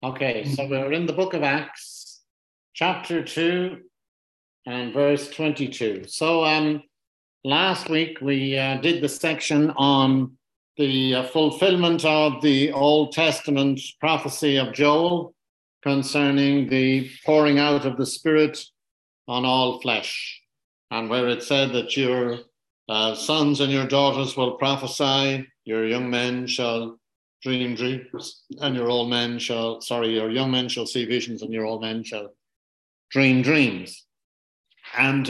Okay, so we're in the book of Acts, chapter 2 and verse 22. So last week we did the section on the fulfillment of the Old Testament prophecy of Joel concerning the pouring out of the Spirit on all flesh, and where it said that your sons and your daughters will prophesy, your young men shall dream dreams, and your young men shall see visions, and your old men shall dream dreams. And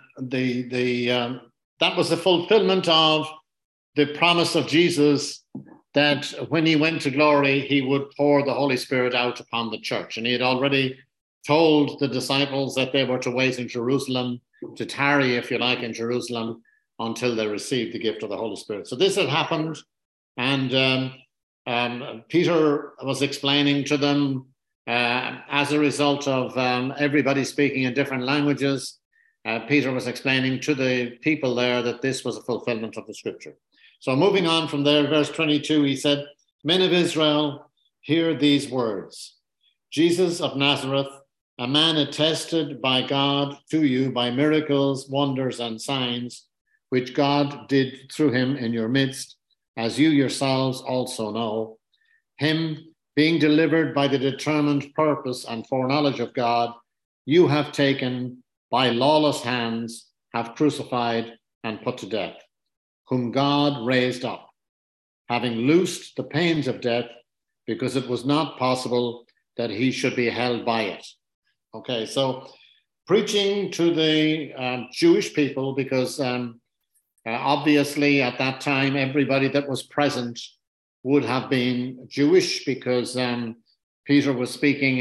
that was the fulfillment of the promise of Jesus that when he went to glory, he would pour the Holy Spirit out upon the church. And he had already told the disciples that they were to wait in Jerusalem, to tarry, if you like, in Jerusalem until they received the gift of the Holy Spirit. So this had happened, and Peter was explaining to them as a result of everybody speaking in different languages. Peter was explaining to the people there that this was a fulfillment of the scripture. So moving on from there, verse 22, he said, "Men of Israel, hear these words. Jesus of Nazareth, a man attested by God to you by miracles, wonders, and signs, which God did through him in your midst, as you yourselves also know. Him, being delivered by the determined purpose and foreknowledge of God, you have taken by lawless hands, have crucified and put to death, whom God raised up, having loosed the pains of death, because it was not possible that he should be held by it." Okay, so preaching to the Jewish people, because obviously at that time, everybody that was present would have been Jewish, because Peter was speaking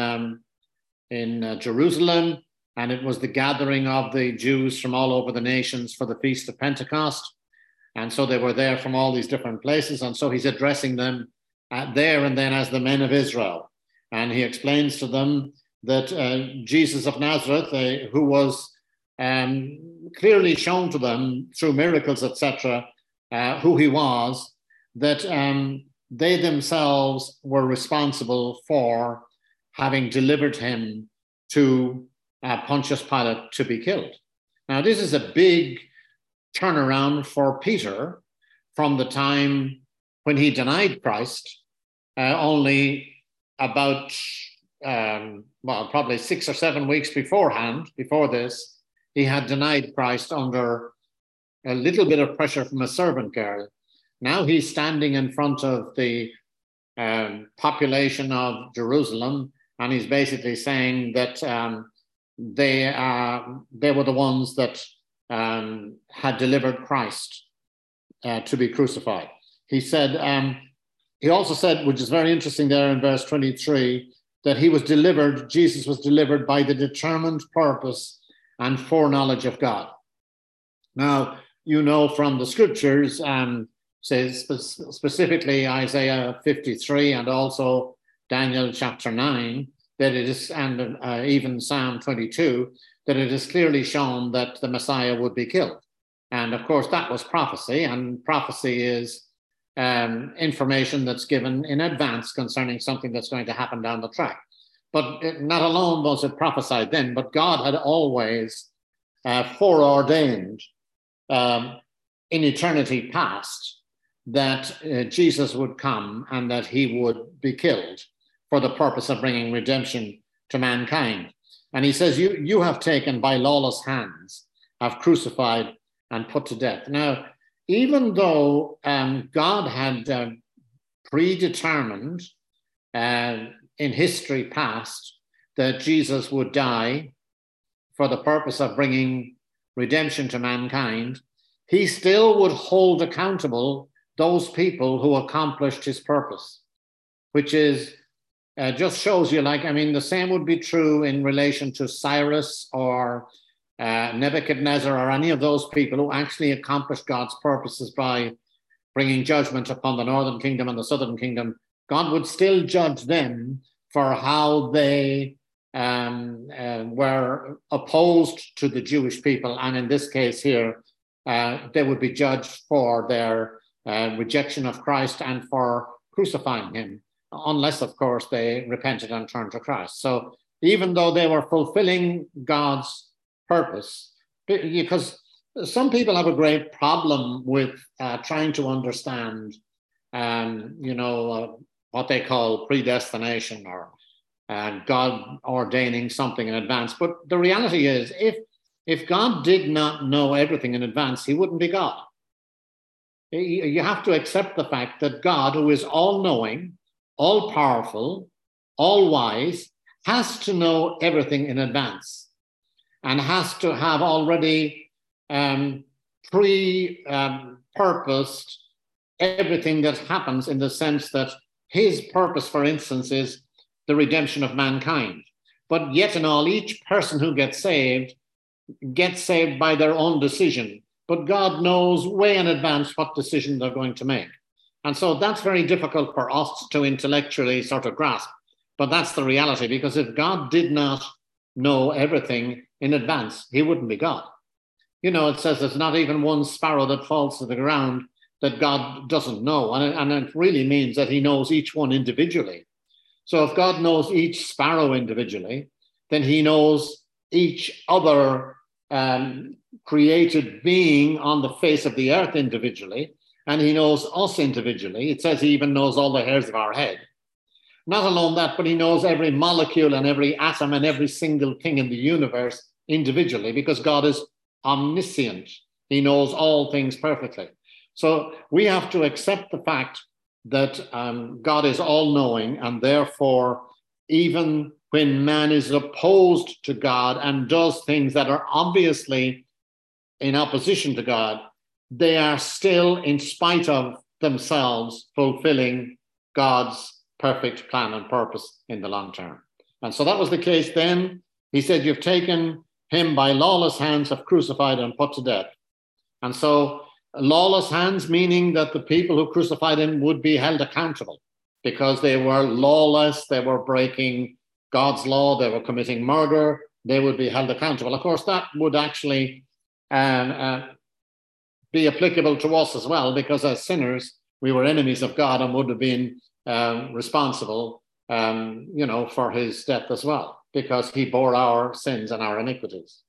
in Jerusalem, and it was the gathering of the Jews from all over the nations for the Feast of Pentecost. And so they were there from all these different places. And so he's addressing them there and then as the men of Israel. And he explains to them that Jesus of Nazareth, who was clearly shown to them through miracles, etc., who he was, that they themselves were responsible for having delivered him to Pontius Pilate to be killed. Now, this is a big turnaround for Peter from the time when he denied Christ. Only about, probably 6 or 7 weeks before this, he had denied Christ under a little bit of pressure from a servant girl. Now he's standing in front of the population of Jerusalem, and he's basically saying that they were the ones that had delivered Christ to be crucified. He said, he also said, which is very interesting there in verse 23, that Jesus was delivered by the determined purpose and foreknowledge of God. Now, you know from the scriptures, says specifically Isaiah 53 and also Daniel chapter 9, that it is, and even Psalm 22, that it is clearly shown that the Messiah would be killed. And of course, that was prophecy, and prophecy is information that's given in advance concerning something that's going to happen down the track. But not alone was it prophesied then, but God had always foreordained in eternity past that Jesus would come and that he would be killed for the purpose of bringing redemption to mankind. And he says, you have taken by lawless hands, have crucified and put to death. Now, even though God had predetermined in history past that Jesus would die for the purpose of bringing redemption to mankind, he still would hold accountable those people who accomplished his purpose, which is just shows you, the same would be true in relation to Cyrus or Nebuchadnezzar or any of those people who actually accomplished God's purposes by bringing judgment upon the northern kingdom and the southern kingdom. God would still judge them for how they were opposed to the Jewish people. And in this case here, they would be judged for their rejection of Christ and for crucifying him. unless, of course, they repented and turned to Christ. So even though they were fulfilling God's purpose, because some people have a great problem with trying to understand, what they call predestination or God ordaining something in advance. But the reality is, if God did not know everything in advance, he wouldn't be God. You have to accept the fact that God, who is all-knowing, all-powerful, all-wise, has to know everything in advance and has to have already pre-purposed everything that happens, in the sense that his purpose, for instance, is the redemption of mankind. But yet in all, each person who gets saved by their own decision. But God knows way in advance what decision they're going to make. And so that's very difficult for us to intellectually sort of grasp. But that's the reality, because if God did not know everything in advance, he wouldn't be God. It says there's not even one sparrow that falls to the ground that God doesn't know. And it really means that he knows each one individually. So if God knows each sparrow individually, then he knows each other created being on the face of the earth individually, and he knows us individually. It says he even knows all the hairs of our head. Not alone that, but he knows every molecule and every atom and every single thing in the universe individually, because God is omniscient. He knows all things perfectly. So we have to accept the fact that God is all-knowing, and therefore, even when man is opposed to God and does things that are obviously in opposition to God, they are still, in spite of themselves, fulfilling God's perfect plan and purpose in the long term. And so that was the case then. He said, you've taken him by lawless hands, have crucified and put to death. And so lawless hands, meaning that the people who crucified him would be held accountable because they were lawless, they were breaking God's law, they were committing murder, they would be held accountable. Of course, that would actually be applicable to us as well, because as sinners, we were enemies of God and would have been responsible, for his death as well, because he bore our sins and our iniquities.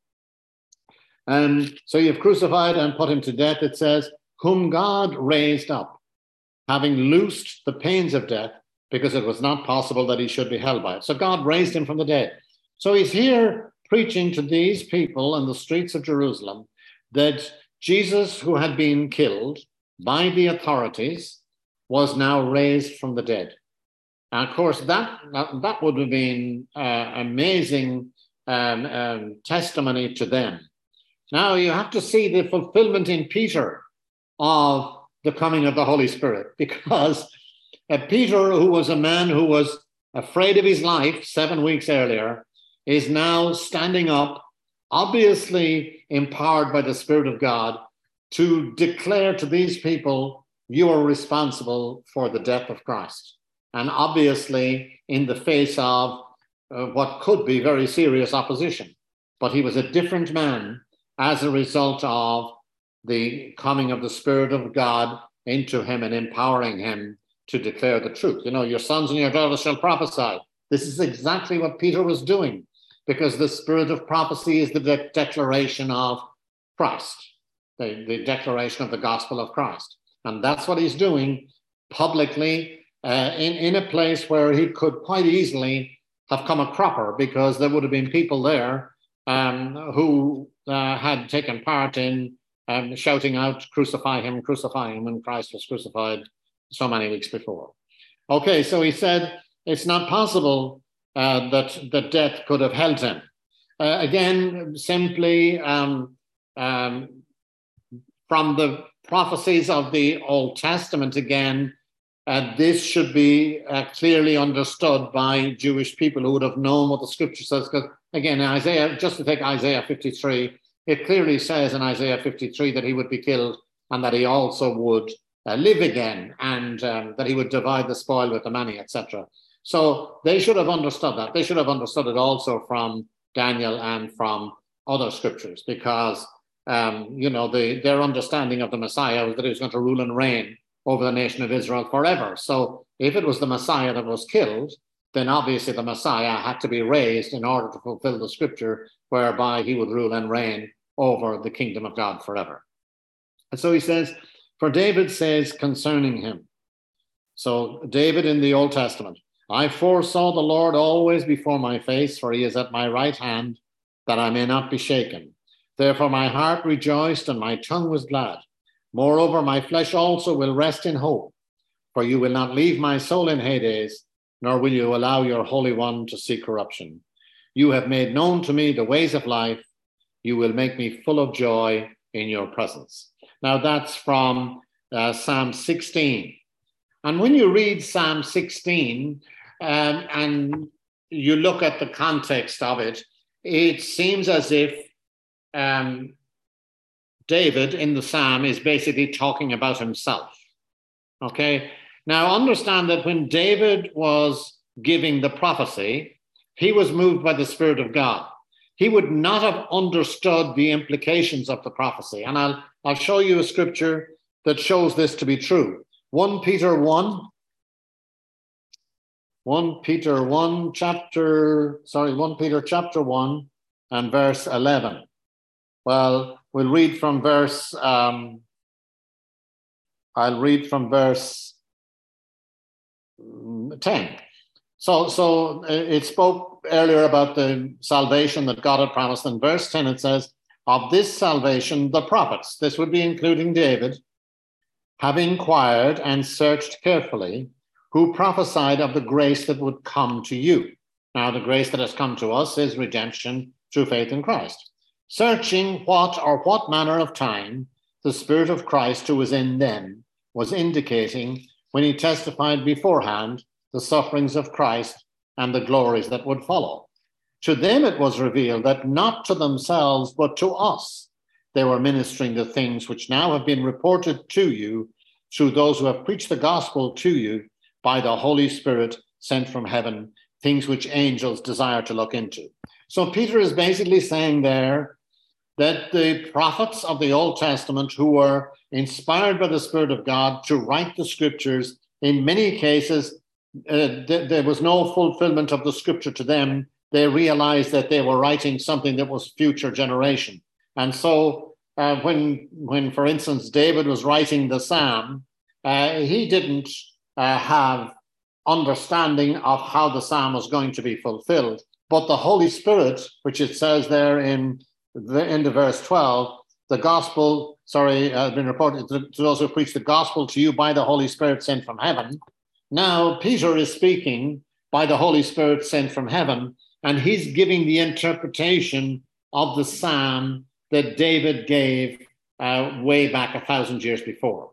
So you've crucified and put him to death, it says, whom God raised up, having loosed the pains of death, because it was not possible that he should be held by it. So God raised him from the dead. So he's here preaching to these people in the streets of Jerusalem that Jesus, who had been killed by the authorities, was now raised from the dead. And of course, that would have been amazing testimony to them. Now you have to see the fulfillment in Peter of the coming of the Holy Spirit, because Peter, who was a man who was afraid of his life 7 weeks earlier, is now standing up, obviously empowered by the Spirit of God, to declare to these people, you are responsible for the death of Christ. And obviously in the face of what could be very serious opposition. But he was a different man as a result of the coming of the Spirit of God into him and empowering him to declare the truth. Your sons and your daughters shall prophesy. This is exactly what Peter was doing, because the spirit of prophecy is the declaration of Christ, the declaration of the gospel of Christ. And that's what he's doing publicly in a place where he could quite easily have come a cropper, because there would have been people there who had taken part in shouting out, crucify him, when Christ was crucified so many weeks before. Okay, so he said it's not possible that death could have held him. Again, simply from the prophecies of the Old Testament, again, this should be clearly understood by Jewish people who would have known what the scripture says. Because again, Isaiah, just to take Isaiah 53, it clearly says in Isaiah 53 that he would be killed and that he also would live again, and that he would divide the spoil with the many, etc. So they should have understood that. They should have understood it also from Daniel and from other scriptures, because their understanding of the Messiah was that he was going to rule and reign over the nation of Israel forever. So If it was the Messiah that was killed, then obviously the Messiah had to be raised in order to fulfill the scripture whereby he would rule and reign over the kingdom of God forever. And so he says, for David says concerning him. So David in the Old Testament, I foresaw the Lord always before my face, for he is at my right hand, that I may not be shaken. Therefore my heart rejoiced and my tongue was glad. Moreover, my flesh also will rest in hope, for you will not leave my soul in Hades, nor will you allow your Holy One to see corruption. You have made known to me the ways of life. You will make me full of joy in your presence. Now that's from Psalm 16. And when you read Psalm 16 and you look at the context of it, it seems as if David in the Psalm is basically talking about himself. Okay? Now understand that when David was giving the prophecy, he was moved by the Spirit of God. He would not have understood the implications of the prophecy. And I'll show you a scripture that shows this to be true. 1 Peter chapter 1 and verse 11. Well, we'll read from verse, I'll read from verse 10. So it spoke earlier about the salvation that God had promised. In verse 10, it says, of this salvation, the prophets, this would be including David, have inquired and searched carefully, who prophesied of the grace that would come to you. Now, the grace that has come to us is redemption through faith in Christ. Searching what manner of time the Spirit of Christ who was in them was indicating when he testified beforehand the sufferings of Christ and the glories that would follow. To them it was revealed that not to themselves, but to us, they were ministering the things which now have been reported to you through those who have preached the gospel to you by the Holy Spirit sent from heaven, things which angels desire to look into. So Peter is basically saying there that the prophets of the Old Testament who were inspired by the Spirit of God to write the scriptures, in many cases, there was no fulfillment of the scripture to them. They realized that they were writing something that was future generation. And so when, for instance, David was writing the Psalm, he didn't have understanding of how the Psalm was going to be fulfilled. But the Holy Spirit, which it says there in the end of verse 12, the gospel, has been reported to those who preach the gospel to you by the Holy Spirit sent from heaven. Now, Peter is speaking by the Holy Spirit sent from heaven, and he's giving the interpretation of the Psalm that David gave way back 1,000 years before.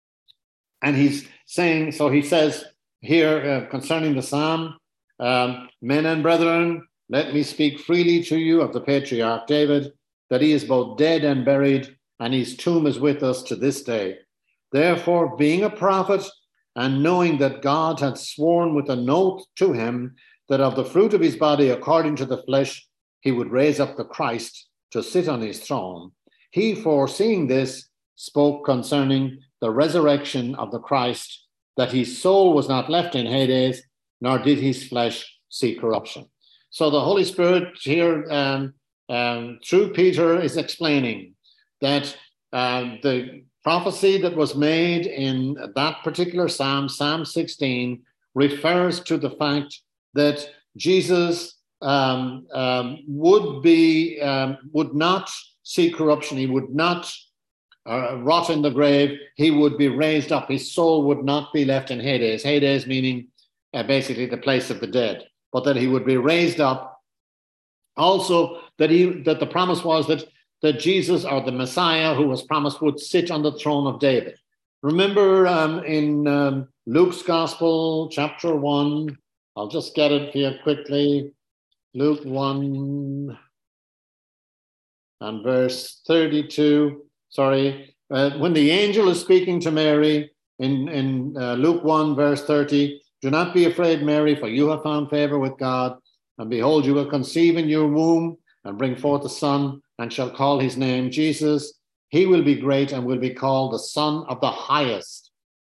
And he's saying, so he says here concerning the Psalm, men and brethren, let me speak freely to you of the patriarch David, that he is both dead and buried, and his tomb is with us to this day. Therefore, being a prophet, and knowing that God had sworn with an oath to him that of the fruit of his body, according to the flesh, he would raise up the Christ to sit on his throne, he, foreseeing this, spoke concerning the resurrection of the Christ, that his soul was not left in Hades, nor did his flesh see corruption. So the Holy Spirit here, through Peter, is explaining that the prophecy that was made in that particular Psalm, Psalm 16, refers to the fact that Jesus would not see corruption. He would not rot in the grave. He would be raised up. His soul would not be left in Hades. Hades meaning basically the place of the dead. But that he would be raised up. Also, that the promise was that Jesus, or the Messiah who was promised, would sit on the throne of David. Remember in Luke's Gospel, chapter 1, I'll just get it here quickly. Luke 1 and verse 32. When the angel is speaking to Mary in Luke 1, verse 30, do not be afraid, Mary, for you have found favor with God. And behold, you will conceive in your womb and bring forth a son, and shall call his name Jesus. He will be great and will be called the Son of the Highest.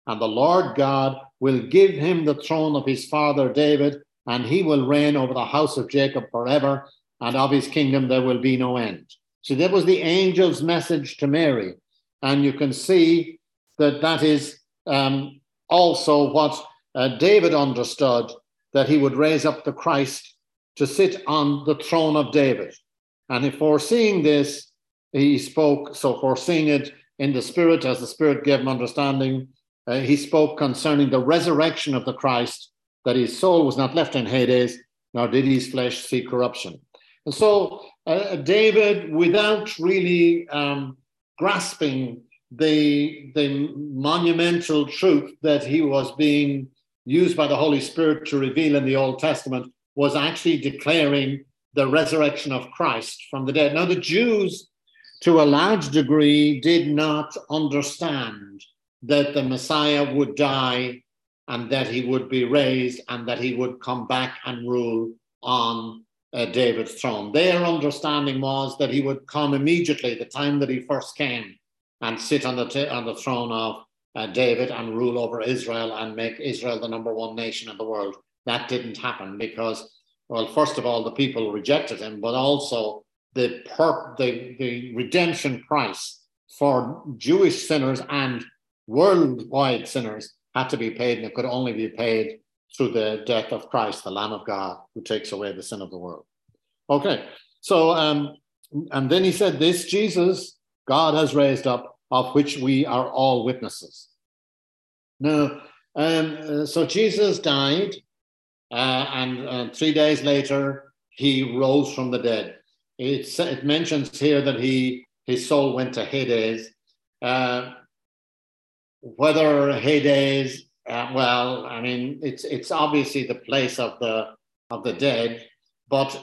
and the Lord God will give him the throne of his father David, and he will reign over the house of Jacob forever, and of his kingdom there will be no end. So that was the angel's message to Mary. And you can see that that is also what David understood, that he would raise up the Christ to sit on the throne of David. And if foreseeing this, he spoke, so foreseeing it in the Spirit, as the Spirit gave him understanding, he spoke concerning the resurrection of the Christ, that his soul was not left in Hades, nor did his flesh see corruption. And so David, without really grasping the monumental truth that he was being used by the Holy Spirit to reveal in the Old Testament, was actually declaring the resurrection of Christ from the dead. Now, the Jews, to a large degree, did not understand that the Messiah would die and that he would be raised and that he would come back and rule on David's throne. Their understanding was that he would come immediately, the time that he first came, and sit on the throne of David and rule over Israel and make Israel the number one nation in the world. That didn't happen because, well, first of all, the people rejected him, but also the redemption price for Jewish sinners and worldwide sinners had to be paid, and it could only be paid through the death of Christ, the Lamb of God, who takes away the sin of the world. Okay, so, and then he said, this Jesus God has raised up, of which we are all witnesses. Now, so Jesus died, and 3 days later, he rose from the dead. It mentions here that his soul went to Hades. Whether Hades, well, I mean, it's obviously the place of the dead, but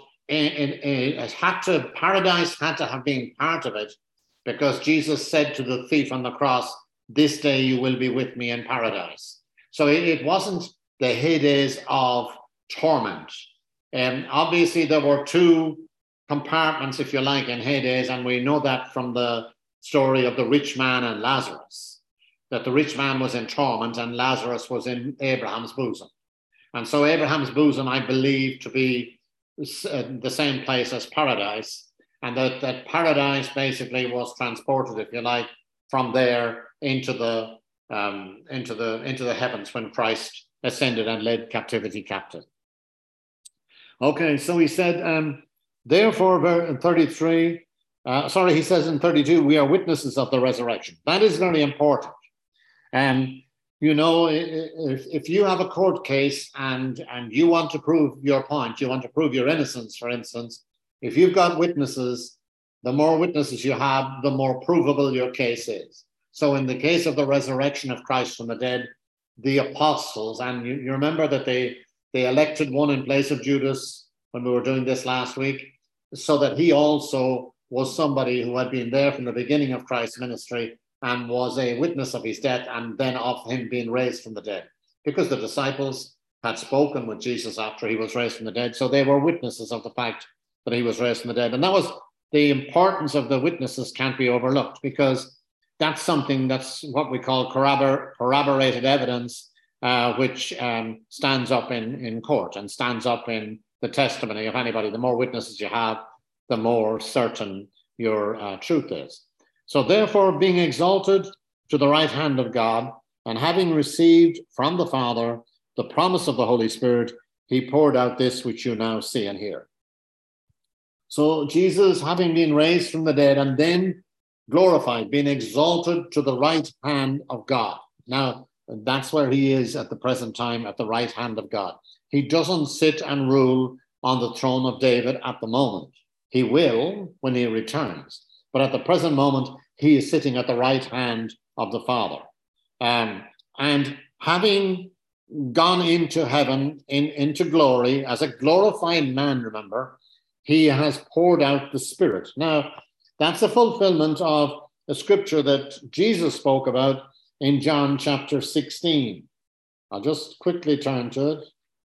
paradise had to have been part of it, because Jesus said to the thief on the cross, "This day you will be with me in paradise." So it wasn't the Hades of torment. Obviously, there were two compartments, if you like, in Hades, and we know that from the story of the rich man and Lazarus, that the rich man was in torment and Lazarus was in Abraham's bosom. And so Abraham's bosom, I believe, to be the same place as paradise, and that paradise basically was transported, if you like, from there into the heavens when Christ ascended and led captivity captive. Okay, so he said, therefore, in 33, he says in 32, we are witnesses of the resurrection. That is very important. And, you know, if you have a court case and you want to prove your point, you want to prove your innocence, for instance, if you've got witnesses, the more witnesses you have, the more provable your case is. So in the case of the resurrection of Christ from the dead, the apostles, and you remember that they elected one in place of Judas when we were doing this last week, so that he also was somebody who had been there from the beginning of Christ's ministry and was a witness of his death and then of him being raised from the dead. Because the disciples had spoken with Jesus after he was raised from the dead, so they were witnesses of the fact that he was raised from the dead. And that was the importance of the witnesses, can't be overlooked, because that's something that's what we call corroborated evidence, which stands up in court and stands up in the testimony of anybody. The more witnesses you have, the more certain your truth is. So therefore, being exalted to the right hand of God, and having received from the Father the promise of the Holy Spirit, he poured out this which you now see and hear. So Jesus, having been raised from the dead and then glorified, being exalted to the right hand of God. Now, that's where he is at the present time, at the right hand of God. He doesn't sit and rule on the throne of David at the moment. He will when he returns. But at the present moment, he is sitting at the right hand of the Father. And having gone into heaven, into glory, as a glorified man, remember, he has poured out the Spirit. Now, that's a fulfillment of a scripture that Jesus spoke about in John chapter 16. I'll just quickly turn to it.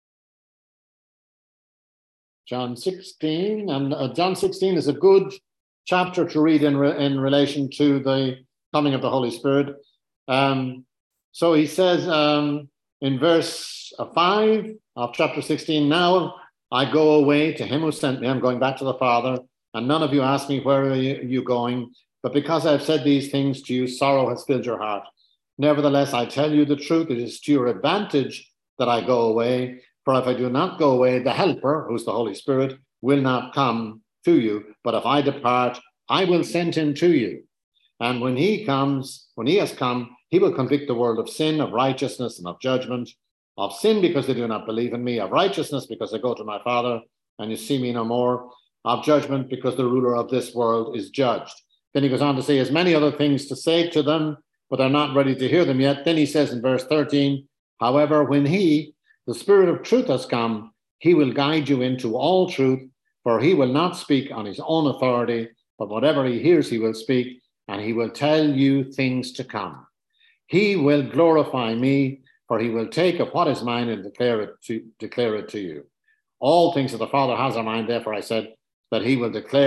John 16, and John 16 is a good chapter to read in relation to the coming of the Holy Spirit. So he says in verse 5 of chapter 16, now I go away to him who sent me. I'm going back to the Father, and none of you ask me, where are you going? But because I've said these things to you, sorrow has filled your heart. Nevertheless, I tell you the truth, it is to your advantage that I go away. For if I do not go away, the Helper, who's the Holy Spirit, will not come to you. But if I depart, I will send him to you. And when he has come, he will convict the world of sin, of righteousness, and of judgment. Of sin, because they do not believe in me. Of righteousness, because I go to my Father, and you see me no more. Of judgment, because the ruler of this world is judged. Then he goes on to say, he has many other things to say to them, but they're not ready to hear them yet. Then he says in verse 13, however, when he, the Spirit of truth, has come, he will guide you into all truth, for he will not speak on his own authority, but whatever he hears, he will speak, and he will tell you things to come. He will glorify me, for he will take of what is mine and declare it to you. All things that the Father has are mine, therefore I said that he will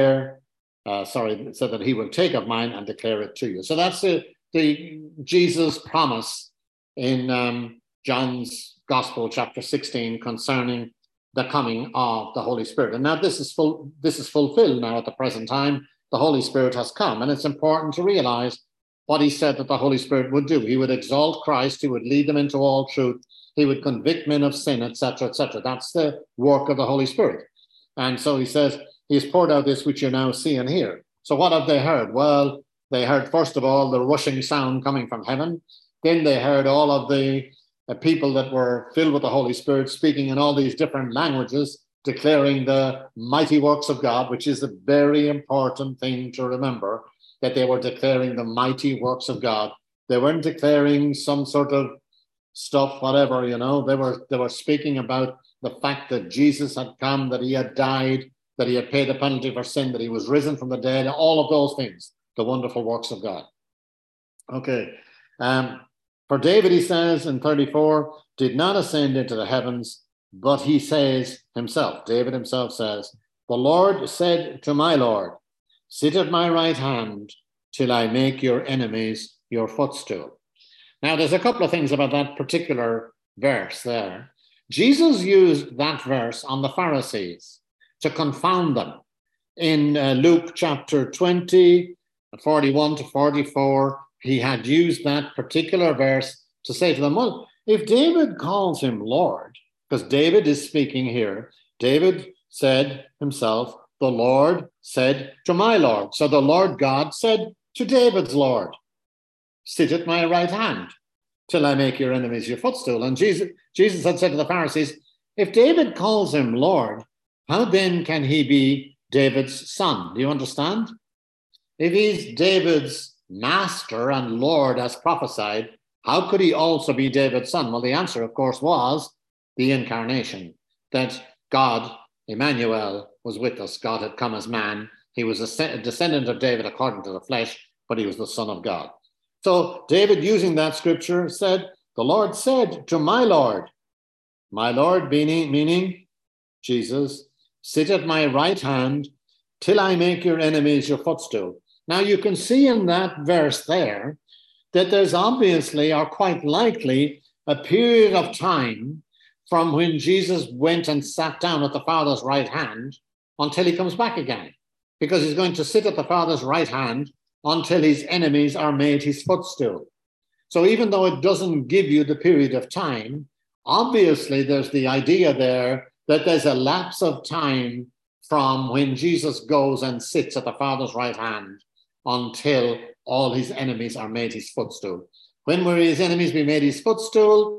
that he will take of mine and declare it to you. So that's the Jesus promise in John's Gospel, chapter 16, concerning the coming of the Holy Spirit. And now this is fulfilled now at the present time. The Holy Spirit has come, and it's important to realize what he said that the Holy Spirit would do. He would exalt Christ, he would lead them into all truth, he would convict men of sin, etc., etc. That's the work of the Holy Spirit. And so he says, he has poured out this which you now see and hear. So what have they heard? Well, they heard, first of all, the rushing sound coming from heaven. Then they heard all of the people that were filled with the Holy Spirit speaking in all these different languages, declaring the mighty works of God, which is a very important thing to remember, that they were declaring the mighty works of God. They weren't declaring some sort of stuff, whatever, They were speaking about the fact that Jesus had come, that he had died, that he had paid the penalty for sin, that he was risen from the dead, all of those things, the wonderful works of God. Okay. For David, he says in 34, did not ascend into the heavens, but he says himself, David himself says, the Lord said to my Lord, sit at my right hand till I make your enemies your footstool. Now, there's a couple of things about that particular verse there. Jesus used that verse on the Pharisees to confound them. In Luke chapter 20, 41 to 44, he had used that particular verse to say to them, well, if David calls him Lord, because David is speaking here, David said himself, the Lord said to my Lord. So the Lord God said to David's Lord, sit at my right hand till I make your enemies your footstool. And Jesus had said to the Pharisees, if David calls him Lord, how then can he be David's son? Do you understand? If he's David's master and Lord as prophesied, how could he also be David's son? Well, the answer, of course, was the incarnation, that God, Emmanuel, was with us. God had come as man. He was a descendant of David according to the flesh, but he was the Son of God. So David, using that scripture, said, the Lord said to my Lord meaning Jesus, sit at my right hand till I make your enemies your footstool. Now you can see in that verse there that there's obviously, or quite likely, a period of time from when Jesus went and sat down at the Father's right hand until he comes back again, because he's going to sit at the Father's right hand until his enemies are made his footstool. So even though it doesn't give you the period of time, obviously there's the idea there that there's a lapse of time from when Jesus goes and sits at the Father's right hand until all his enemies are made his footstool. When will his enemies be made his footstool?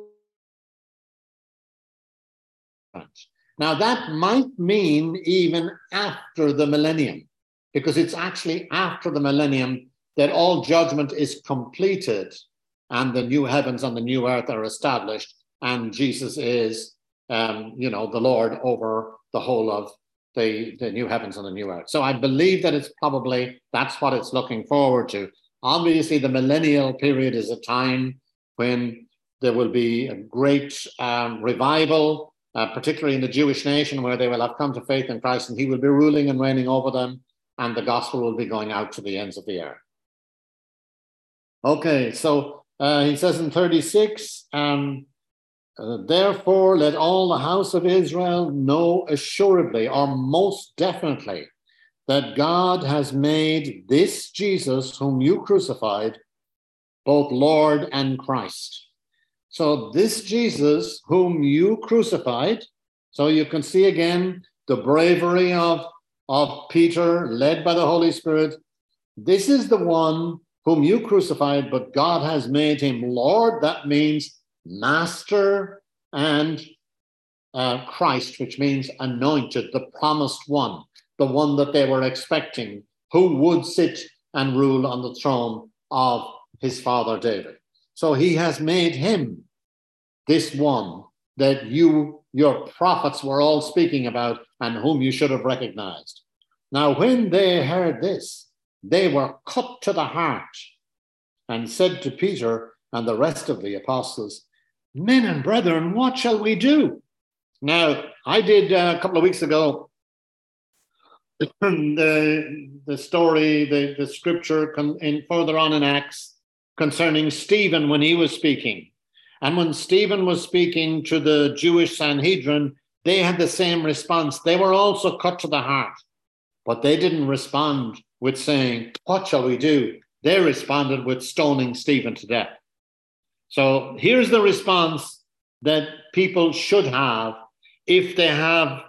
Now that might mean even after the millennium, because it's actually after the millennium that all judgment is completed and the new heavens and the new earth are established, and Jesus is, the Lord over the whole of the new heavens and the new earth. So I believe that that's what it's looking forward to. Obviously, the millennial period is a time when there will be a great revival, particularly in the Jewish nation, where they will have come to faith in Christ, and he will be ruling and reigning over them, and the gospel will be going out to the ends of the earth. Okay, so He says in 36, therefore let all the house of Israel know assuredly or most definitely that God has made this Jesus whom you crucified both Lord and Christ. So this Jesus whom you crucified, so you can see again the bravery of Peter, led by the Holy Spirit. This is the one whom you crucified, but God has made him Lord. That means Master, and Christ, which means anointed, the promised one, the one that they were expecting, who would sit and rule on the throne of his father David. So he has made him this one that your prophets were all speaking about and whom you should have recognized. Now, when they heard this, they were cut to the heart and said to Peter and the rest of the apostles, men and brethren, what shall we do? Now, I did a couple of weeks ago the story, the scripture further on in Acts concerning Stephen when he was speaking. And when Stephen was speaking to the Jewish Sanhedrin, they had the same response. They were also cut to the heart, but they didn't respond with saying, what shall we do? They responded with stoning Stephen to death. So here's the response that people should have if they have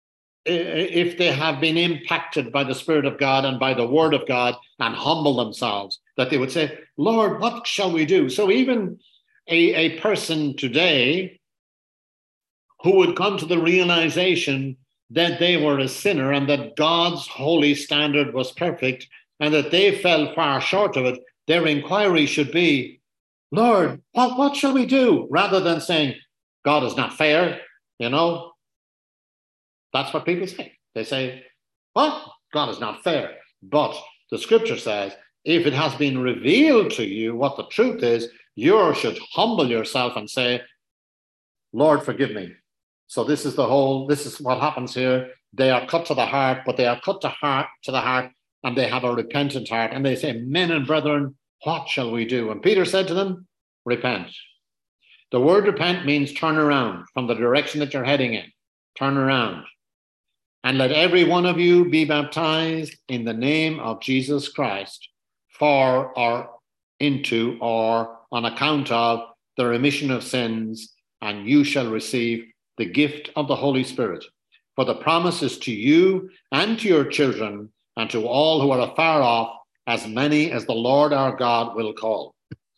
been impacted by the Spirit of God and by the Word of God and humble themselves, that they would say, Lord, what shall we do? So even a person today who would come to the realization that they were a sinner and that God's holy standard was perfect and that they fell far short of it, their inquiry should be, Lord, what shall we do? Rather than saying, God is not fair, That's what people say. They say, well, God is not fair. But the scripture says, if it has been revealed to you what the truth is, you should humble yourself and say, Lord, forgive me. So this is what happens here. They are cut to the heart, but they are cut to the heart, and they have a repentant heart. And they say, men and brethren, what shall we do? And Peter said to them, repent. The word repent means turn around from the direction that you're heading in. Turn around. And let every one of you be baptized in the name of Jesus Christ for or into or on account of the remission of sins, and you shall receive the gift of the Holy Spirit. For the promise is to you and to your children and to all who are afar off, as many as the Lord our God will call.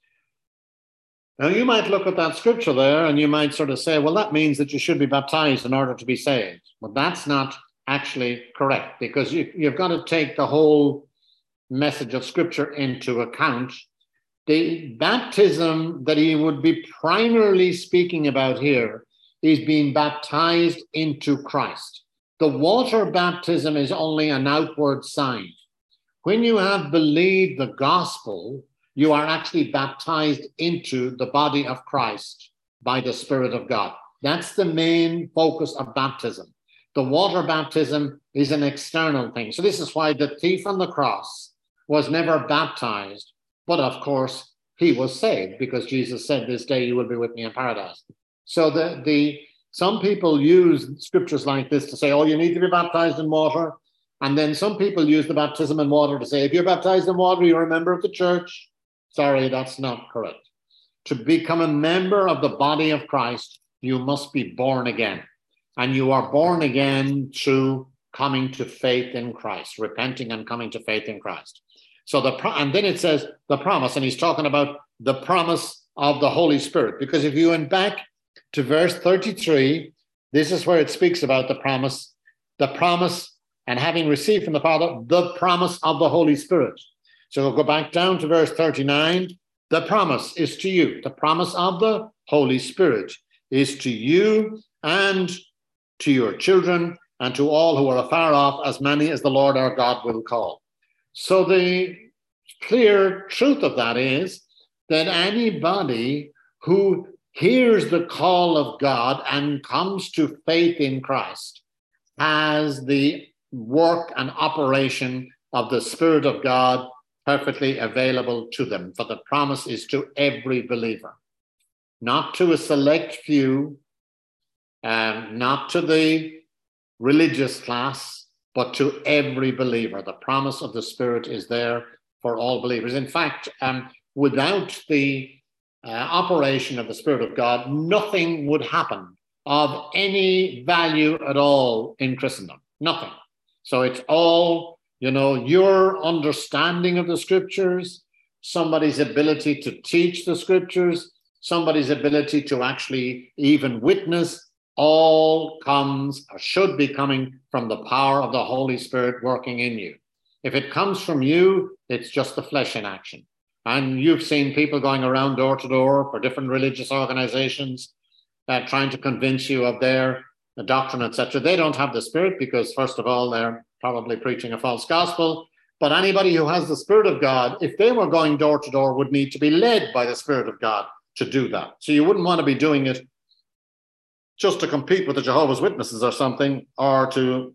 Now, you might look at that scripture there and you might sort of say, well, that means that you should be baptized in order to be saved. But that's not actually correct, because you've got to take the whole message of scripture into account. The baptism that he would be primarily speaking about here is being baptized into Christ. The water baptism is only an outward sign. When you have believed the gospel, you are actually baptized into the body of Christ by the Spirit of God. That's the main focus of baptism. The water baptism is an external thing. So this is why the thief on the cross was never baptized, but of course he was saved, because Jesus said, this day you will be with me in paradise. So some people use scriptures like this to say, oh, you need to be baptized in water. And then some people use the baptism in water to say, if you're baptized in water, you're a member of the church. Sorry, that's not correct. To become a member of the body of Christ, you must be born again. And you are born again through coming to faith in Christ, repenting and coming to faith in Christ. So and then it says the promise, and he's talking about the promise of the Holy Spirit. Because if you went back to verse 33, this is where it speaks about the promise, and having received from the Father, the promise of the Holy Spirit. So we'll go back down to verse 39. The promise is to you. The promise of the Holy Spirit is to you and to your children and to all who are afar off, as many as the Lord our God will call. So the clear truth of that is that anybody who hears the call of God and comes to faith in Christ has the work and operation of the Spirit of God perfectly available to them. For the promise is to every believer, not to a select few, not to the religious class, but to every believer. The promise of the Spirit is there for all believers. In fact, without the operation of the Spirit of God, nothing would happen of any value at all in Christendom. Nothing. So it's all, your understanding of the Scriptures, somebody's ability to teach the Scriptures, somebody's ability to actually even witness, all comes or should be coming from the power of the Holy Spirit working in you. If it comes from you, it's just the flesh in action. And you've seen people going around door to door for different religious organizations trying to convince you of their doctrine, etc. They don't have the Spirit because, first of all, they're probably preaching a false gospel. But anybody who has the Spirit of God, if they were going door to door, would need to be led by the Spirit of God to do that. So you wouldn't want to be doing it just to compete with the Jehovah's Witnesses or something, or to,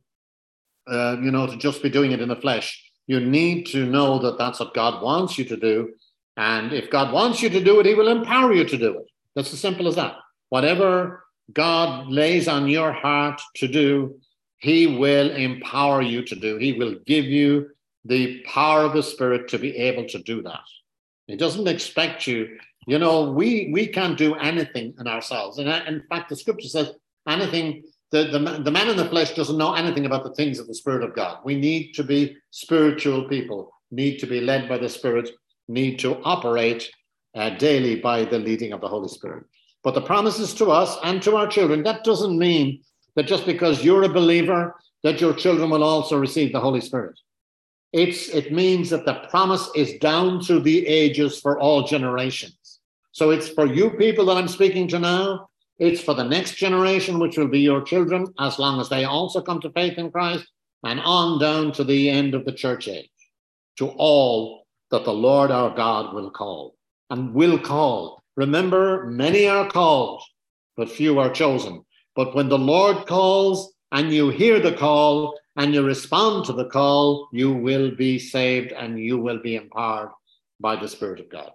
to just be doing it in the flesh. You need to know that that's what God wants you to do. And if God wants you to do it, he will empower you to do it. That's as simple as that. Whatever God lays on your heart to do, he will empower you to do. He will give you the power of the Spirit to be able to do that. He doesn't expect you. We can't do anything in ourselves. And in fact, the Scripture says anything, the man in the flesh doesn't know anything about the things of the Spirit of God. We need to be spiritual people, need to be led by the Spirit, need to operate daily by the leading of the Holy Spirit. But the promises to us and to our children, that doesn't mean that just because you're a believer, that your children will also receive the Holy Spirit. It means that the promise is down through the ages for all generations. So it's for you people that I'm speaking to now. It's for the next generation, which will be your children, as long as they also come to faith in Christ, and on down to the end of the church age, to all that the Lord our God will call, and will call. Remember, many are called, but few are chosen. But when the Lord calls and you hear the call and you respond to the call, you will be saved and you will be empowered by the Spirit of God.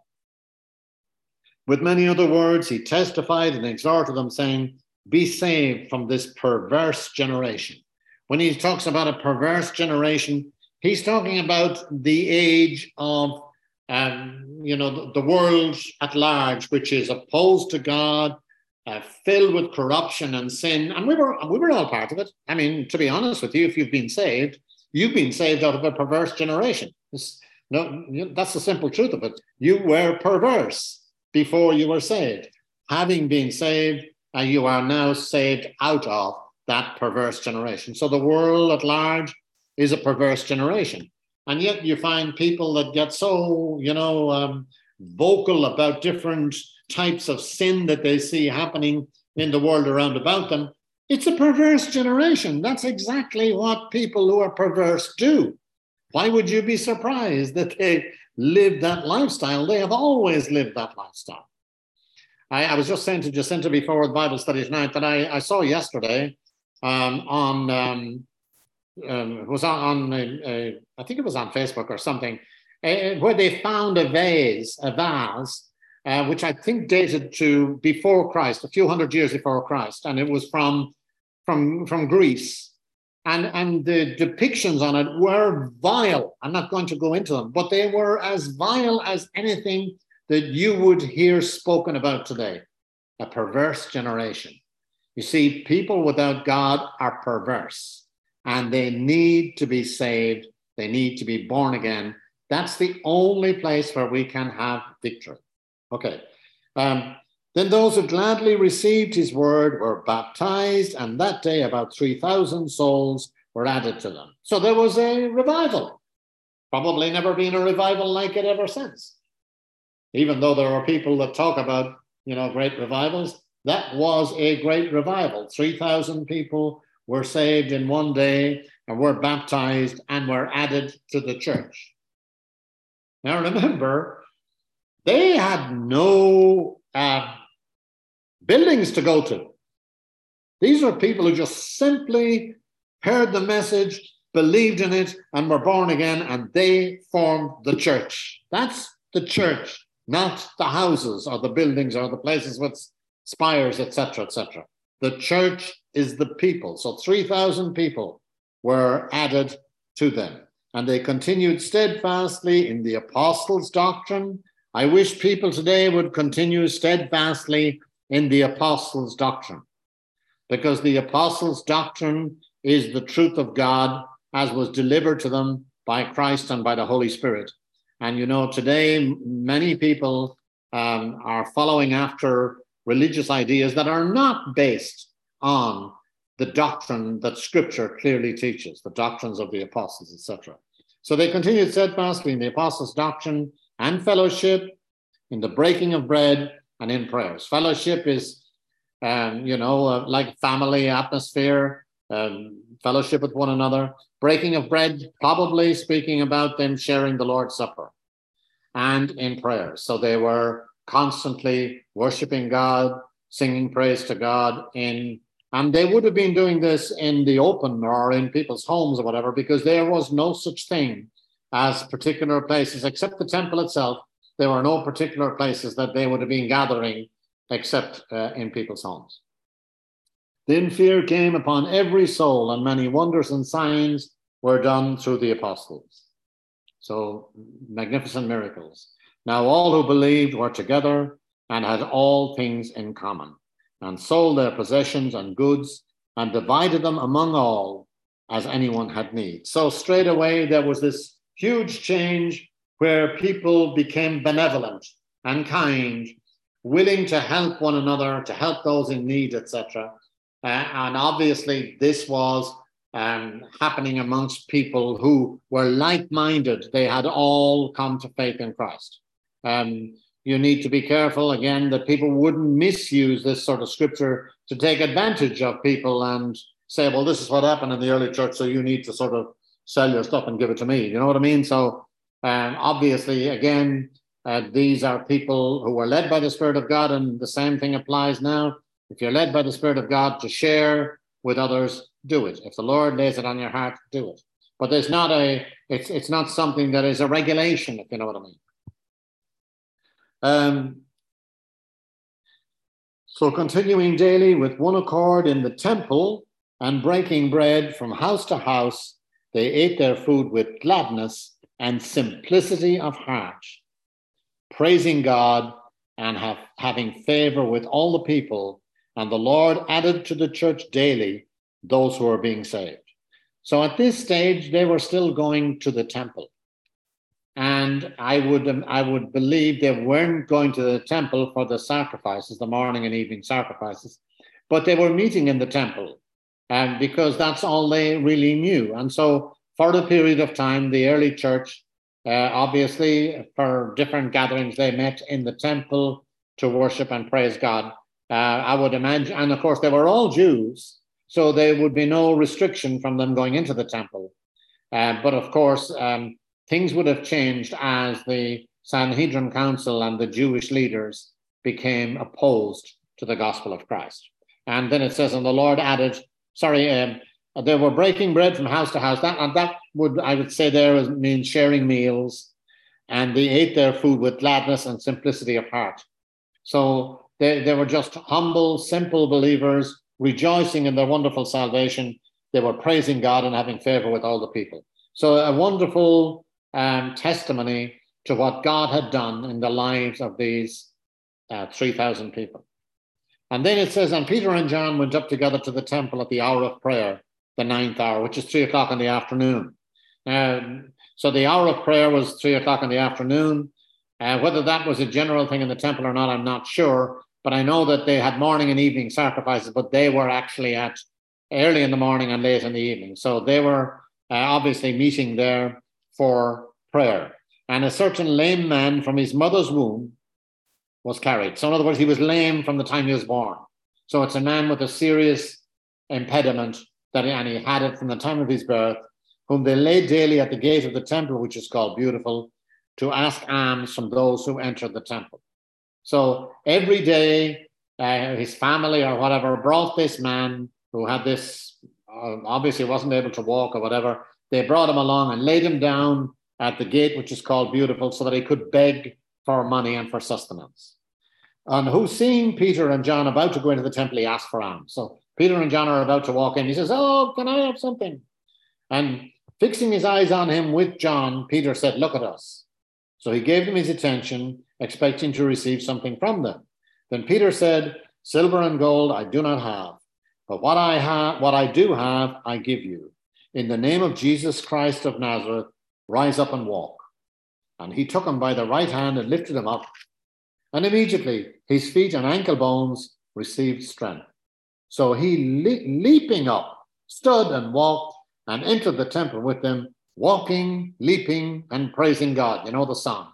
With many other words, he testified and exhorted them, saying, be saved from this perverse generation. When he talks about a perverse generation, he's talking about the age of, the world at large, which is opposed to God, filled with corruption and sin. And we were all part of it. I mean, to be honest with you, if you've been saved out of a perverse generation. That's the simple truth of it. You were perverse before you were saved. Having been saved, you are now saved out of that perverse generation. So the world at large is a perverse generation. And yet you find people that get so, vocal about different types of sin that they see happening in the world around about them. It's a perverse generation. That's exactly what people who are perverse do. Why would you be surprised that they live that lifestyle? They have always lived that lifestyle. I was just saying to Jacinta before the Bible study tonight that I saw yesterday I think it was on Facebook or something, where they found a vase, which I think dated to before Christ, a few hundred years before Christ, and it was from Greece. And the depictions on it were vile. I'm not going to go into them, but they were as vile as anything that you would hear spoken about today. A perverse generation. You see, people without God are perverse, and they need to be saved. They need to be born again. That's the only place where we can have victory. Okay. Then those who gladly received his word were baptized, and that day about 3,000 souls were added to them. So there was a revival. Probably never been a revival like it ever since. Even though there are people that talk about, great revivals, that was a great revival. 3,000 people were saved in one day and were baptized and were added to the church. Now remember, they had no buildings to go to. These are people who just simply heard the message, believed in it and were born again, and they formed the church. That's the church, not the houses or the buildings or the places with spires, etc., etc. The church is the people. So 3,000 people were added to them, and they continued steadfastly in the apostles' doctrine. I wish people today would continue steadfastly in the apostles' doctrine, because the apostles' doctrine is the truth of God as was delivered to them by Christ and by the Holy Spirit. And you know, today many people are following after religious ideas that are not based on the doctrine that Scripture clearly teaches, the doctrines of the apostles, etc. So they continued steadfastly in the apostles' doctrine and fellowship, in the breaking of bread, and in prayers. Fellowship is, like family atmosphere, fellowship with one another. Breaking of bread, probably speaking about them sharing the Lord's Supper, and in prayers. So they were constantly worshiping God, singing praise to God, and they would have been doing this in the open or in people's homes or whatever, because there was no such thing as particular places except the temple itself. There were no particular places that they would have been gathering except in people's homes. Then fear came upon every soul, and many wonders and signs were done through the apostles. So magnificent miracles. Now all who believed were together and had all things in common, and sold their possessions and goods, and divided them among all as anyone had need. So straight away there was this huge change where people became benevolent and kind, willing to help one another, to help those in need, etc. And obviously this was happening amongst people who were like-minded. They had all come to faith in Christ. You need to be careful, again, that people wouldn't misuse this sort of scripture to take advantage of people and say, well, this is what happened in the early church, so you need to sort of sell your stuff and give it to me. You know what I mean? So obviously, again, these are people who were led by the Spirit of God, and the same thing applies now. If you're led by the Spirit of God to share with others, do it. If the Lord lays it on your heart, do it. But there's not it's not something that is a regulation, if you know what I mean. So continuing daily with one accord in the temple and breaking bread from house to house, they ate their food with gladness and simplicity of heart, praising God and having favor with all the people. And the Lord added to the church daily those who are being saved. So at this stage, they were still going to the temple. And I would believe they weren't going to the temple for the sacrifices, the morning and evening sacrifices, but they were meeting in the temple, and because that's all they really knew. And so for the period of time, the early church, obviously for different gatherings, they met in the temple to worship and praise God. I would imagine, and of course they were all Jews, so there would be no restriction from them going into the temple. But of course, things would have changed as the Sanhedrin Council and the Jewish leaders became opposed to the gospel of Christ. And then it says, and the Lord added, they were breaking bread from house to house. That would, I would say, there means sharing meals, and they ate their food with gladness and simplicity of heart. So they were just humble, simple believers, rejoicing in their wonderful salvation. They were praising God and having favor with all the people. So a wonderful testimony to what God had done in the lives of these 3,000 people. And then it says, and Peter and John went up together to the temple at the hour of prayer, the 9th hour, which is 3 o'clock in the afternoon. So the hour of prayer was 3 o'clock in the afternoon. Whether that was a general thing in the temple or not, I'm not sure. But I know that they had morning and evening sacrifices, but they were actually at early in the morning and late in the evening. So they were obviously meeting there for prayer. And a certain lame man from his mother's womb was carried. So in other words, he was lame from the time he was born. So it's a man with a serious impediment, and he had it from the time of his birth, whom they laid daily at the gate of the temple, which is called Beautiful, to ask alms from those who entered the temple. So every day, his family or whatever brought this man who had this, obviously wasn't able to walk or whatever, they brought him along and laid him down at the gate, which is called Beautiful, so that he could beg for money and for sustenance. And who, seeing Peter and John about to go into the temple, he asked for alms. So Peter and John are about to walk in. He says, "Oh, can I have something?" And fixing his eyes on him with John, Peter said, "Look at us." So he gave them his attention, expecting to receive something from them. Then Peter said, "Silver and gold I do not have, but what I do have, I give you. In the name of Jesus Christ of Nazareth, rise up and walk." And he took him by the right hand and lifted him up. And immediately his feet and ankle bones received strength. So he, leaping up, stood and walked and entered the temple with them, walking, leaping, and praising God. You know the song.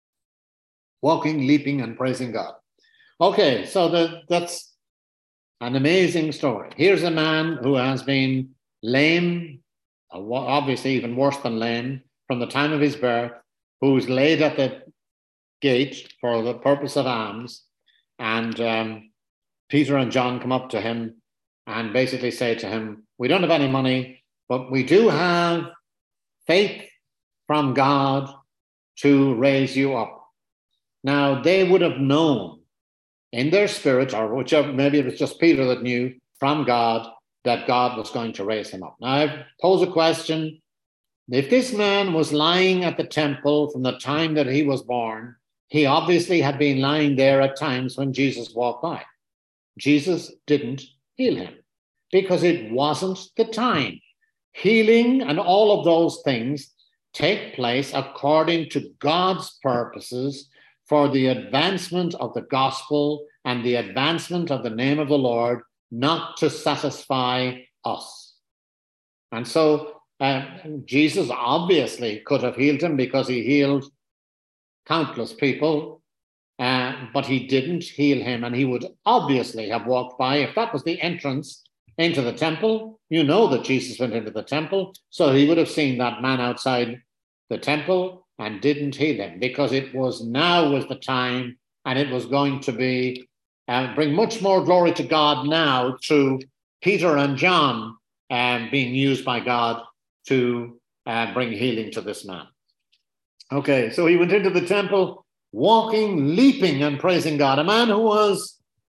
Walking, leaping, and praising God. Okay, so that's an amazing story. Here's a man who has been lame, obviously even worse than lame, from the time of his birth, who's laid at the gate for the purpose of alms. And Peter and John come up to him and basically say to him, "We don't have any money, but we do have faith from God to raise you up." Now, they would have known in their spirit, or whichever, maybe it was just Peter that knew from God that God was going to raise him up. Now, I pose a question. If this man was lying at the temple from the time that he was born, he obviously had been lying there at times when Jesus walked by. Jesus didn't heal him because it wasn't the time. Healing and all of those things take place according to God's purposes for the advancement of the gospel and the advancement of the name of the Lord, not to satisfy us. And so Jesus obviously could have healed him because he healed countless people, but he didn't heal him, and he would obviously have walked by. If that was the entrance into the temple, you know that Jesus went into the temple, so he would have seen that man outside the temple and didn't heal him, because it was now was the time, and it was going to be bring much more glory to God now through Peter and John being used by God to bring healing to this man. Okay, so he went into the temple, walking, leaping, and praising God. A man who was,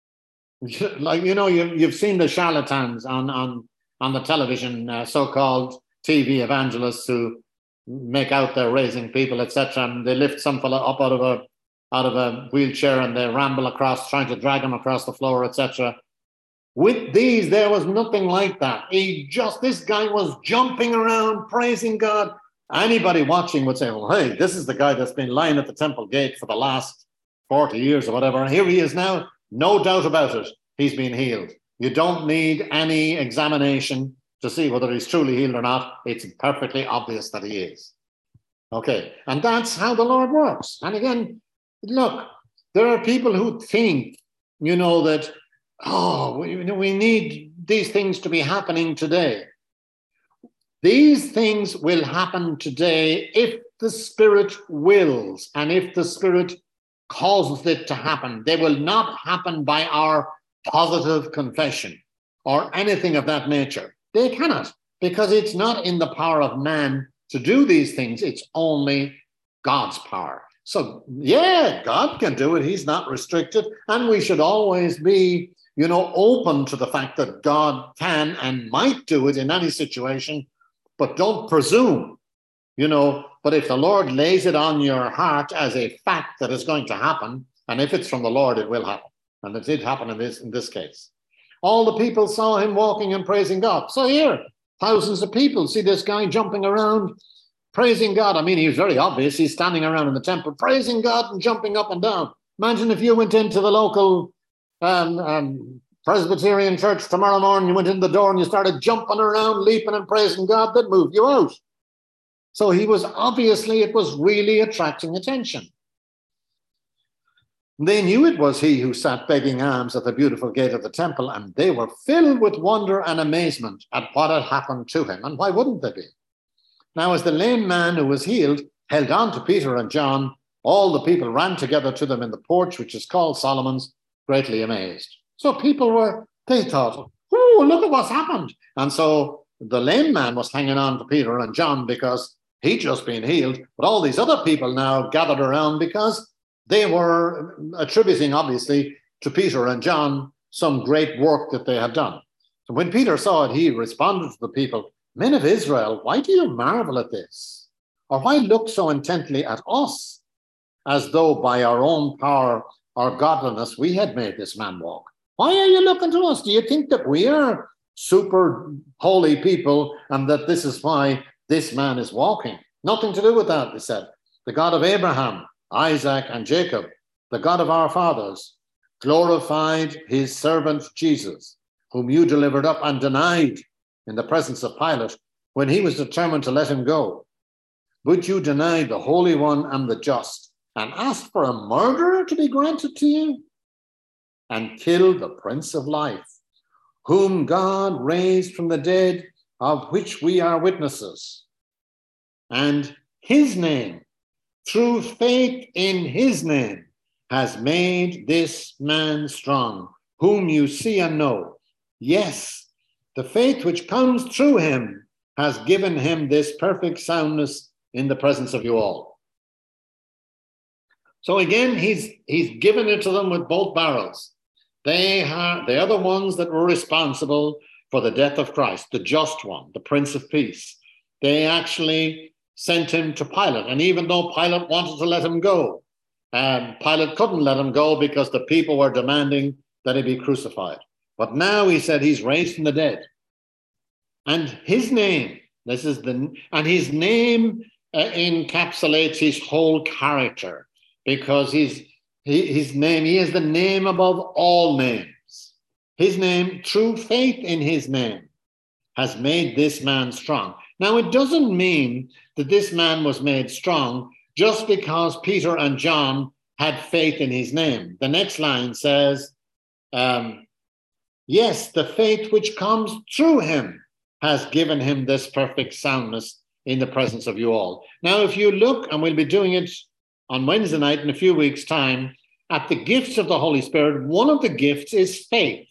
like, you know, you've seen the charlatans on the television, so-called TV evangelists who make out they're raising people, etc., and they lift some fella up out of a wheelchair and they ramble across, trying to drag him across the floor, etc. With these, there was nothing like that. This guy was jumping around, praising God. Anybody watching would say, "Well, hey, this is the guy that's been lying at the temple gate for the last 40 years or whatever. And here he is now. No doubt about it. He's been healed." You don't need any examination to see whether he's truly healed or not. It's perfectly obvious that he is. Okay. And that's how the Lord works. And again, look, there are people who think, you know, that, we need these things to be happening today. These things will happen today if the Spirit wills and if the Spirit causes it to happen. They will not happen by our positive confession or anything of that nature. They cannot, because it's not in the power of man to do these things. It's only God's power. So, yeah, God can do it. He's not restricted. And we should always be, you know, open to the fact that God can and might do it in any situation. But don't presume, you know, but if the Lord lays it on your heart as a fact that is going to happen, and if it's from the Lord, it will happen. And it did happen in this case. All the people saw him walking and praising God. So here, thousands of people see this guy jumping around, praising God. I mean, he's very obvious. He's standing around in the temple, praising God and jumping up and down. Imagine if you went into the local Presbyterian church tomorrow morning, you went in the door and you started jumping around, leaping and praising God, that moved you out. So it was really attracting attention. They knew it was he who sat begging alms at the beautiful gate of the temple, and they were filled with wonder and amazement at what had happened to him. And why wouldn't they be? Now, as the lame man who was healed held on to Peter and John, all the people ran together to them in the porch, which is called Solomon's, greatly amazed. So they thought, "Oh, look at what's happened." And so the lame man was hanging on to Peter and John because he'd just been healed. But all these other people now gathered around because they were attributing, obviously, to Peter and John some great work that they had done. So when Peter saw it, he responded to the people, "Men of Israel, why do you marvel at this? Or why look so intently at us, as though by our own power or godliness we had made this man walk? Why are you looking to us? Do you think that we are super holy people and that this is why this man is walking? Nothing to do with that," they said. "The God of Abraham, Isaac, and Jacob, the God of our fathers, glorified his servant Jesus, whom you delivered up and denied in the presence of Pilate when he was determined to let him go. But you denied the Holy One and the Just, and asked for a murderer to be granted to you, and killed the Prince of Life, whom God raised from the dead, of which we are witnesses. And his name, through faith in his name, has made this man strong, whom you see and know. Yes, the faith which comes through him has given him this perfect soundness in the presence of you all." So again, he's given it to them with both barrels. They are the ones that were responsible for the death of Christ, the just one, the Prince of Peace. They actually sent him to Pilate. And even though Pilate wanted to let him go, Pilate couldn't let him go because the people were demanding that he be crucified. But now he said he's raised from the dead. And his name, his name encapsulates his whole character, because he is the name above all names. His name, through faith in his name, has made this man strong. Now, it doesn't mean that this man was made strong just because Peter and John had faith in his name. The next line says, yes, the faith which comes through him has given him this perfect soundness in the presence of you all. Now, if you look, and we'll be doing it on Wednesday night in a few weeks' time, at the gifts of the Holy Spirit, one of the gifts is faith.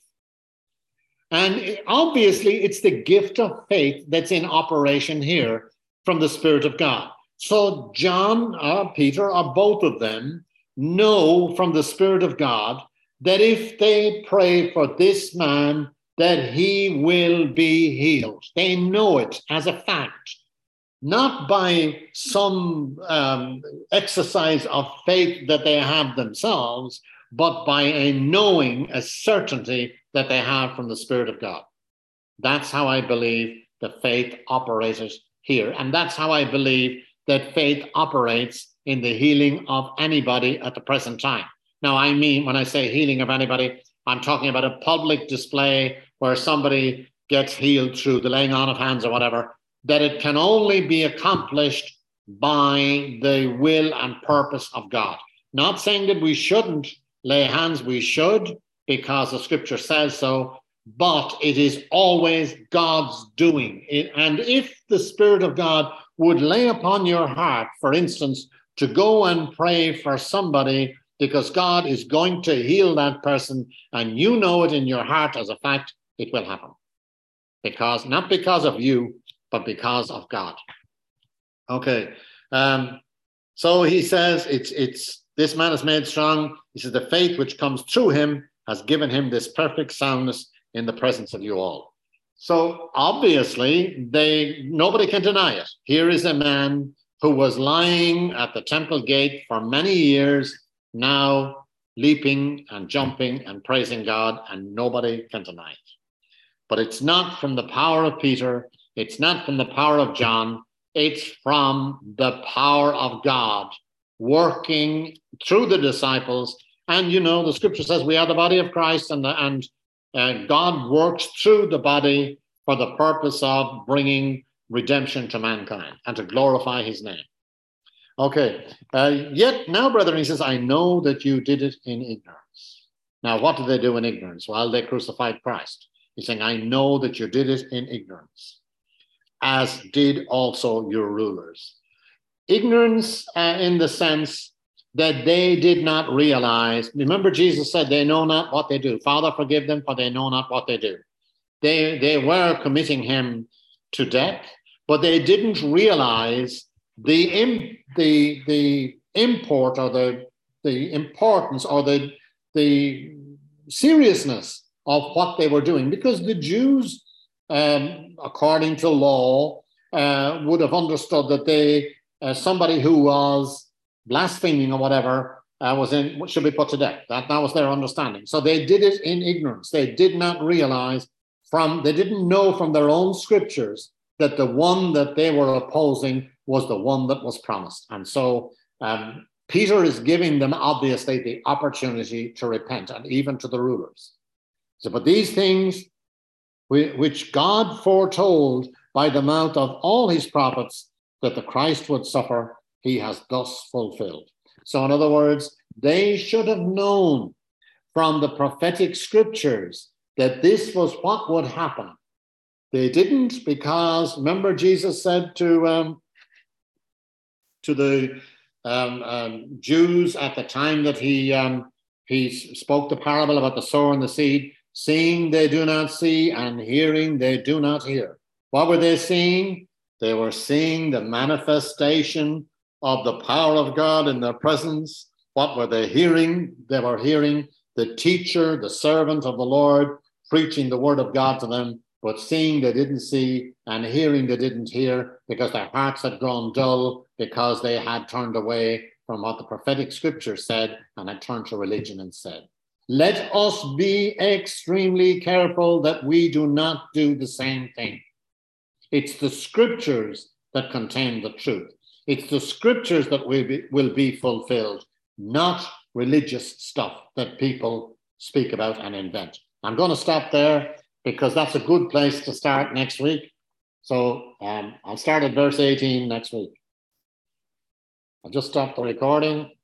And obviously, it's the gift of faith that's in operation here from the Spirit of God. So John or Peter, or both of them, know from the Spirit of God that if they pray for this man, that he will be healed. They know it as a fact, not by some exercise of faith that they have themselves, but by a knowing, a certainty that they have from the Spirit of God. That's how I believe the faith operated here. And that's how I believe that faith operates in the healing of anybody at the present time. Now, I mean, when I say healing of anybody, I'm talking about a public display where somebody gets healed through the laying on of hands or whatever, that it can only be accomplished by the will and purpose of God. Not saying that we shouldn't lay hands, we should, because the scripture says so, but it is always God's doing. And if the Spirit of God would lay upon your heart, for instance, to go and pray for somebody because God is going to heal that person, and you know it in your heart as a fact, it will happen. Because, not because of you, but because of God. Okay. So he says, it's this man is made strong. He says, the faith which comes through him has given him this perfect soundness in the presence of you all. So obviously, nobody can deny it. Here is a man who was lying at the temple gate for many years, now leaping and jumping and praising God, and nobody can deny it. But it's not from the power of Peter. It's not from the power of John. It's from the power of God working through the disciples. And, you know, the scripture says we are the body of Christ, and God works through the body for the purpose of bringing redemption to mankind and to glorify his name. Okay, yet now, brethren, he says, I know that you did it in ignorance. Now, what did they do in ignorance? Well, they crucified Christ. He's saying, I know that you did it in ignorance, as did also your rulers. Ignorance in the sense that they did not realize. Remember, Jesus said, they know not what they do. Father, forgive them, for they know not what they do. They were committing him to death, but they didn't realize the import or the importance or the seriousness of what they were doing, because the Jews, according to law, would have understood that they somebody who was blaspheming or whatever should be put to death. That was their understanding. So they did it in ignorance. They did not realize they didn't know from their own scriptures that the one that they were opposing was the one that was promised. And so Peter is giving them, obviously, the opportunity to repent, and even to the rulers. So, but these things which God foretold by the mouth of all his prophets that the Christ would suffer, he has thus fulfilled. So in other words, they should have known from the prophetic scriptures that this was what would happen. They didn't, because remember Jesus said to the Jews at the time that he spoke the parable about the sower and the seed, seeing they do not see, and hearing they do not hear. What were they seeing? They were seeing the manifestation of the power of God in their presence. What were they hearing? They were hearing the teacher, the servant of the Lord, preaching the word of God to them, but seeing they didn't see, and hearing they didn't hear, because their hearts had grown dull, because they had turned away from what the prophetic scripture said and had turned to religion instead. Let us be extremely careful that we do not do the same thing. It's the scriptures that contain the truth. It's the scriptures that will be fulfilled, not religious stuff that people speak about and invent. I'm going to stop there because that's a good place to start next week. So I'll start at verse 18 next week. I'll just stop the recording.